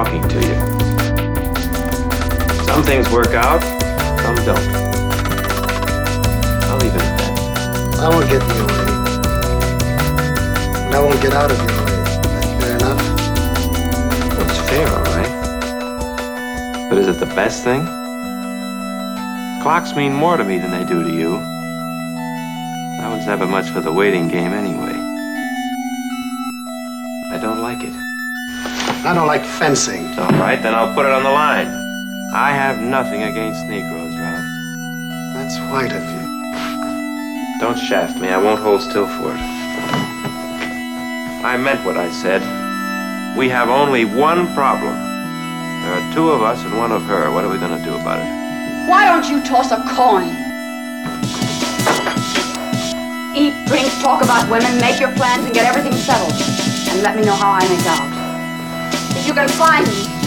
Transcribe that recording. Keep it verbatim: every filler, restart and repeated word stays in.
talking to you. Some things work out, some don't. I'll leave it at that. I won't get in your way. And I won't get out of your way. That's fair enough. Well, it's fair, all right. But is it the best thing? Clocks mean more to me than they do to you. I was never much for the waiting game anyway. I don't like it. I don't like fencing. All right, then I'll put it on the line. I have nothing against Negroes, Ralph. That's white of you. Don't shaft me. I won't hold still for it. I meant what I said. We have only one problem. There are two of us and one of her. What are we going to do about it? Why don't you toss a coin? Eat, drink, talk about women, make your plans, and get everything settled. And let me know how I make out. If you can find me,